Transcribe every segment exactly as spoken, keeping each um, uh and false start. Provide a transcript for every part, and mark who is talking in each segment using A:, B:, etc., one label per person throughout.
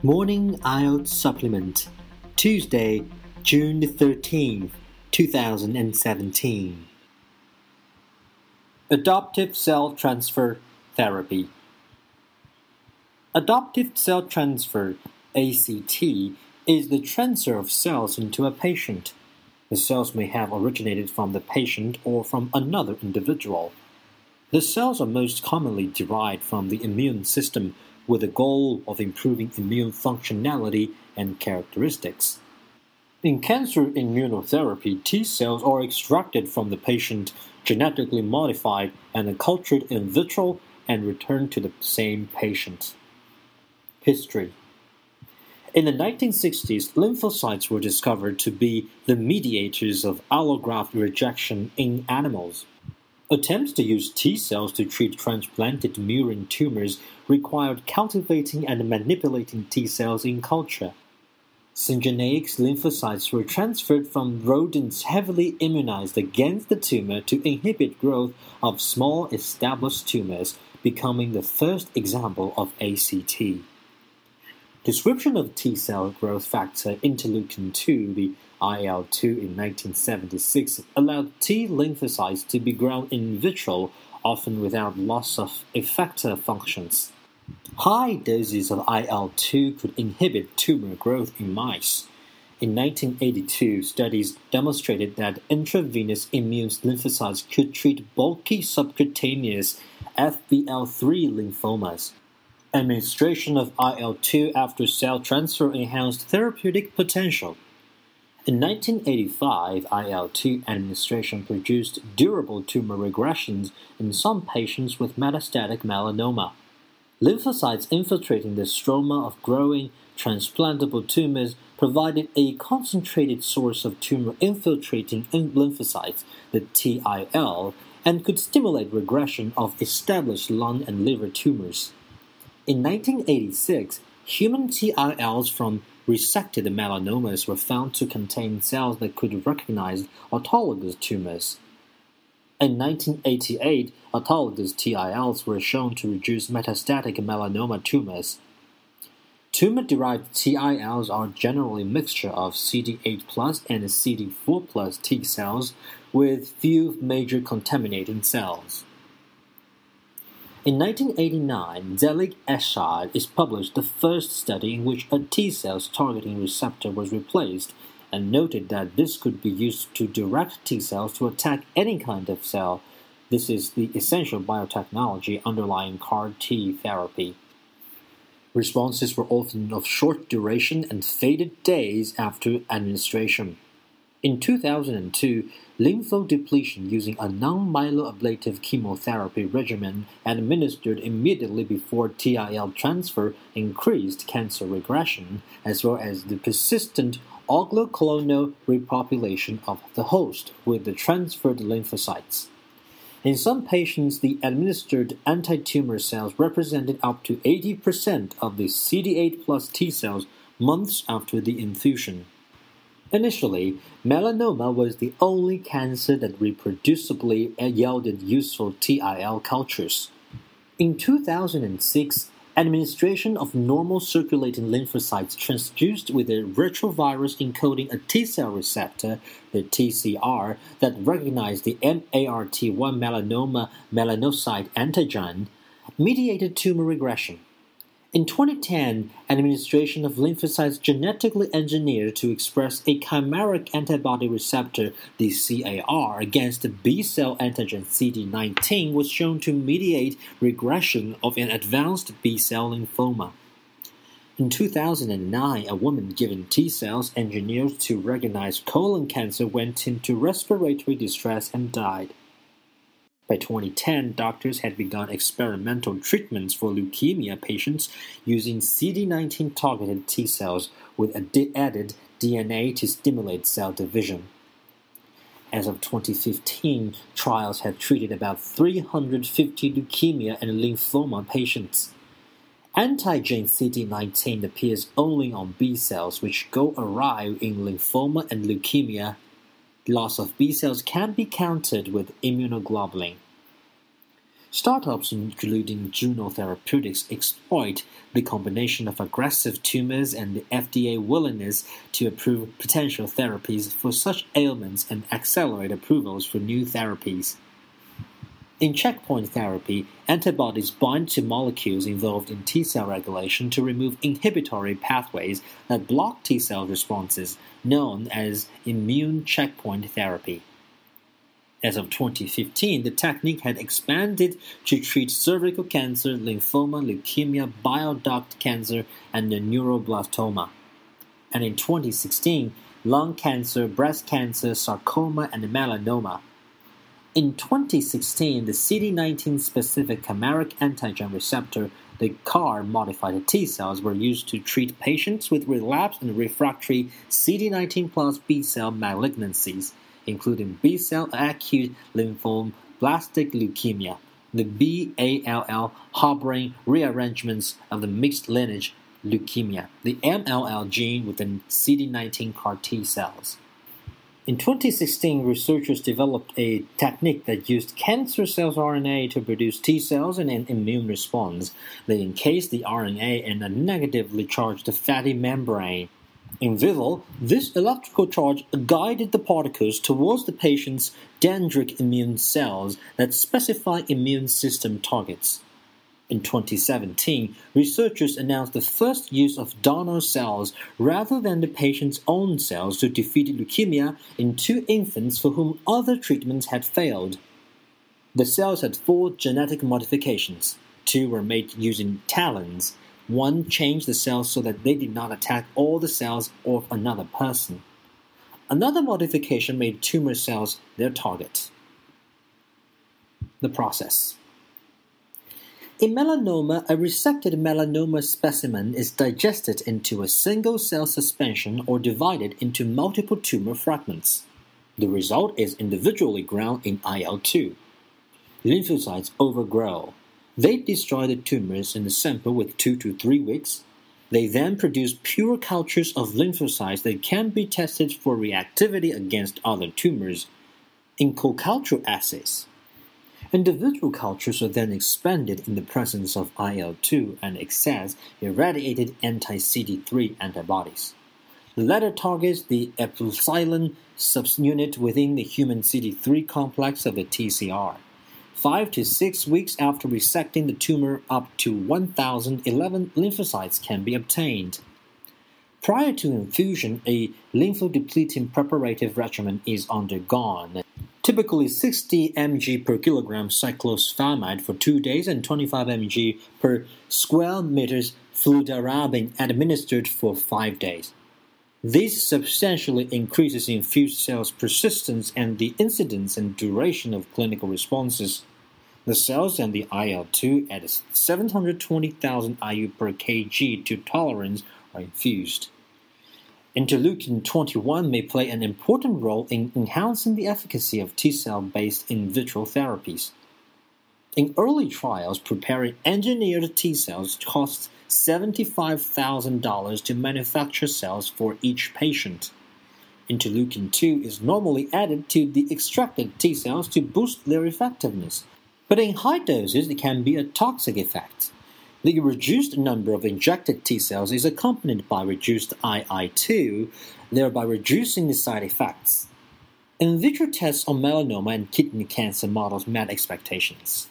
A: Morning I E L T S Supplement, Tuesday, June the thirteenth, two thousand seventeen. Adoptive Cell Transfer Therapy. Adoptive cell transfer, A C T, is the transfer of cells into a patient. The cells may have originated from the patient or from another individual. The cells are most commonly derived from the immune system with the goal of improving immune functionality and characteristics. In cancer immunotherapy, T cells are extracted from the patient, genetically modified and cultured in vitro and returned to the same patient. History. In the nineteen sixties, lymphocytes were discovered to be the mediators of allograft rejection in animals. Attempts to use T cells to treat transplanted murine tumors required cultivating and manipulating T cells in culture. Syngeneic lymphocytes were transferred from rodents heavily immunized against the tumor to inhibit growth of small established tumors, becoming the first example of A C T. Description of T-cell growth factor interleukin two, the I L two in nineteen seventy-six, allowed T lymphocytes to be grown in vitro, often without loss of effector functions. High doses of I L two could inhibit tumor growth in mice. In nineteen eighty-two, studies demonstrated that intravenous immune lymphocytes could treat bulky subcutaneous F B L three lymphomas. Administration of I L two after cell transfer enhanced therapeutic potential. In nineteen eighty-five, I L two administration produced durable tumor regressions in some patients with metastatic melanoma. Lymphocytes infiltrating the stroma of growing, transplantable tumors provided a concentrated source of tumor-infiltrating lymphocytes, the T I L, and could stimulate regression of established lung and liver tumors. In nineteen eighty-six, human T I Ls from resected melanomas were found to contain cells that could recognize autologous tumors. In nineteen eighty-eight, autologous T I Ls were shown to reduce metastatic melanoma tumors. Tumor-derived T I Ls are generally a mixture of C D eight plus and C D four plus T cells with few major contaminating cells. In nineteen eighty-nine, Zelig et al. Is published the first study in which a T cell's targeting receptor was replaced, and noted that this could be used to direct T cells to attack any kind of cell. This is the essential biotechnology underlying C A R T therapy. Responses were often of short duration and faded days after administration. In two thousand two, lymphodepletion using a non-myeloablative chemotherapy regimen administered immediately before T I L transfer increased cancer regression, as well as the persistent oligoclonal repopulation of the host with the transferred lymphocytes. In some patients, the administered anti-tumor cells represented up to eighty percent of the C D eight plus T cells months after the infusion. Initially, melanoma was the only cancer that reproducibly yielded useful T I L cultures. In two thousand six, administration of normal circulating lymphocytes transduced with a retrovirus encoding a T-cell receptor, the T C R, that recognized the M A R T one melanoma melanocyte antigen, mediated tumor regression. In twenty ten, administration of lymphocytes genetically engineered to express a chimeric antibody receptor, the C A R, against the B-cell antigen C D nineteen was shown to mediate regression of an advanced B-cell lymphoma. In two thousand nine, a woman given T-cells engineered to recognize colon cancer went into respiratory distress and died. By twenty ten, doctors had begun experimental treatments for leukemia patients using C D nineteen targeted T cells with added D N A to stimulate cell division. As of twenty fifteen, trials had treated about three hundred fifty leukemia and lymphoma patients. Antigen C D nineteen appears only on B cells, which go awry in lymphoma and leukemia. Loss of B cells can be countered with immunoglobulin. Startups including Juno Therapeutics exploit the combination of aggressive tumors and the F D A willingness to approve potential therapies for such ailments and accelerate approvals for new therapies. In checkpoint therapy, antibodies bind to molecules involved in T-cell regulation to remove inhibitory pathways that block T-cell responses, known as immune checkpoint therapy. As of twenty fifteen, the technique had expanded to treat cervical cancer, lymphoma, leukemia, bile duct cancer, and neuroblastoma. And in twenty sixteen, lung cancer, breast cancer, sarcoma, and melanoma. In twenty sixteen, the C D nineteen-specific chimeric antigen receptor, the C A R-modified T-cells, were used to treat patients with relapsed and refractory C D nineteen plus B-cell malignancies, including B-cell acute lymphoblastic leukemia, the B A L L harboring rearrangements of the mixed lineage leukemia, the M L L gene within C D nineteen C A R T-cells. In twenty sixteen, researchers developed a technique that used cancer cells' R N A to produce T-cells and an immune response. They encased the R N A in a negatively charged fatty membrane. In vivo, this electrical charge guided the particles towards the patient's dendritic immune cells that specify immune system targets. In twenty seventeen, researchers announced the first use of donor cells rather than the patient's own cells to defeat leukemia in two infants for whom other treatments had failed. The cells had four genetic modifications. Two were made using talons. One changed the cells so that they did not attack all the cells of another person. Another modification made tumor cells their target. The process. In melanoma, a resected melanoma specimen is digested into a single-cell suspension or divided into multiple tumor fragments. The result is individually ground in I L two. Lymphocytes overgrow. They destroy the tumors in the sample with two to three weeks. They then produce pure cultures of lymphocytes that can be tested for reactivity against other tumors in co-culture assays. Individual cultures are then expanded in the presence of I L two and excess irradiated anti-C D three antibodies. The latter targets the epsilon subunit within the human C D three complex of the T C R. Five to six weeks after resecting the tumor, up to one thousand eleven lymphocytes can be obtained. Prior to infusion, a lymphodepleting preparative regimen is undergone. Typically sixty milligrams per kilogram cyclophosphamide for two days and twenty-five milligrams per square meters fludarabine administered for five days. This substantially increases infused cells' persistence and the incidence and duration of clinical responses. The cells and the I L two at seven hundred twenty thousand I U per kg to tolerance are infused. Interleukin twenty-one may play an important role in enhancing the efficacy of T-cell-based in vitro therapies. In early trials, preparing engineered T-cells costs seventy-five thousand dollars to manufacture cells for each patient. Interleukin two is normally added to the extracted T-cells to boost their effectiveness, but in high doses it can be a toxic effect. The reduced number of injected T-cells is accompanied by reduced I I two, thereby reducing the side effects. In vitro tests on melanoma and kidney cancer models met expectations.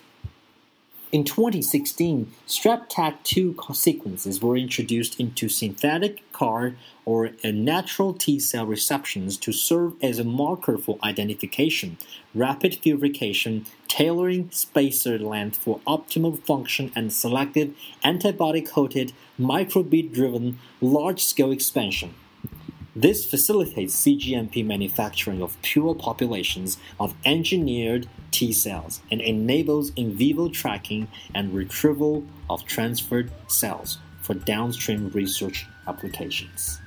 A: In twenty sixteen, strep T A C two sequences were introduced into synthetic C A R or natural T-cell receptions to serve as a marker for identification, rapid purification, tailoring spacer length for optimal function, and selective antibody-coated, microbead-driven, large-scale expansion. This facilitates C G M P manufacturing of pure populations of engineered T-cells and enables in vivo tracking and retrieval of transferred cells for downstream research applications.